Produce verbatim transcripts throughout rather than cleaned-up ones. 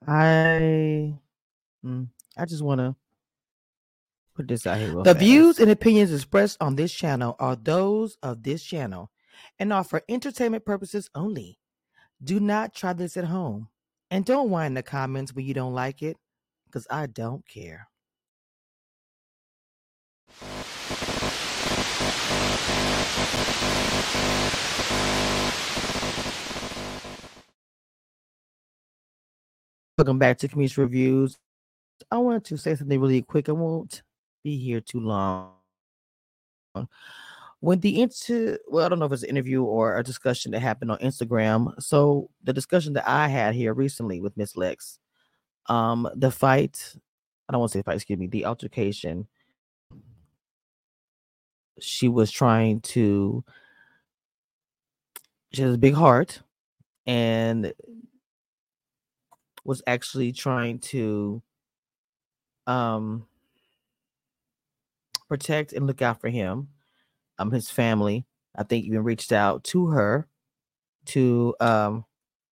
I mm, I just want to put this out here real The fast. views and opinions expressed on this channel are those of this channel and are for entertainment purposes only. Do not try this at home. And don't whine in the comments when you don't like it, because I don't care. Welcome back to Community Reviews. I wanted to say something really quick. I won't be here too long. When the inter well, I don't know if it's an interview or a discussion that happened on Instagram. So the discussion that I had here recently with Miss Lex, um, the fight, I don't want to say fight, excuse me, the altercation. She was trying to, she has a big heart and was actually trying to um protect and look out for him, um, his family. I think even reached out to her to um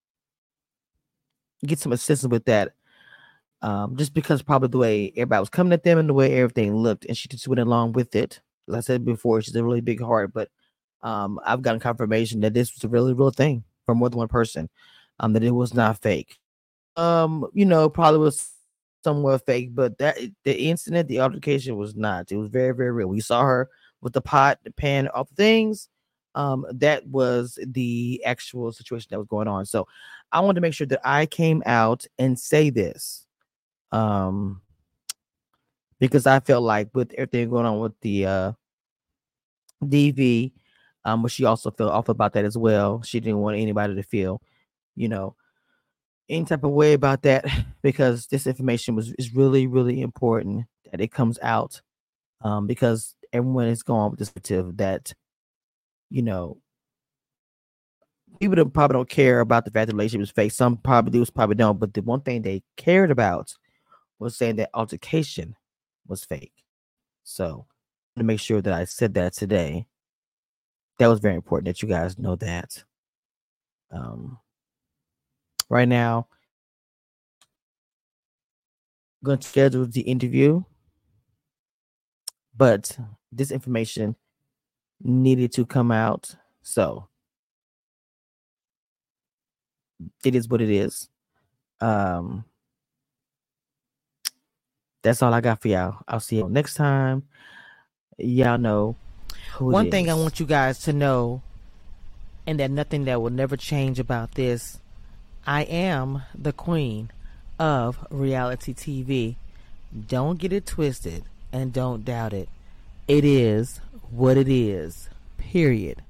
get some assistance with that. Um, just because probably the way everybody was coming at them and the way everything looked, and she just went along with it. As I said before, she's a really big heart, but um, I've gotten confirmation that this was a really real thing from more than one person, um, that it was not fake. Um, you know, probably was somewhat fake, but that the incident, the altercation was not. It was very, very real. We saw her with the pot, the pan, all the things. Um, that was the actual situation that was going on. So I wanted to make sure that I came out and say this. Um, because I felt like with everything going on with the uh D V, um, but she also felt off about that as well. She didn't want anybody to feel, you know, any type of way about that because this information was is really, really important that it comes out. Um, because everyone is going with this narrative that, you know, people don't, probably don't care about the fact that the relationship was fake. Some probably do, probably don't. But the one thing they cared about was saying that altercation was fake. So to make sure that I said that today, that was very important that you guys know that. Um, right now, I'm going to schedule the interview, but this information needed to come out. So it is what it is. Um, that's all I got for y'all. I'll see you next time. Y'all know who One thing I want you guys to know, and that nothing that will never change about this, I am the queen of reality T V. Don't get it twisted and don't doubt it. It is what it is. Period.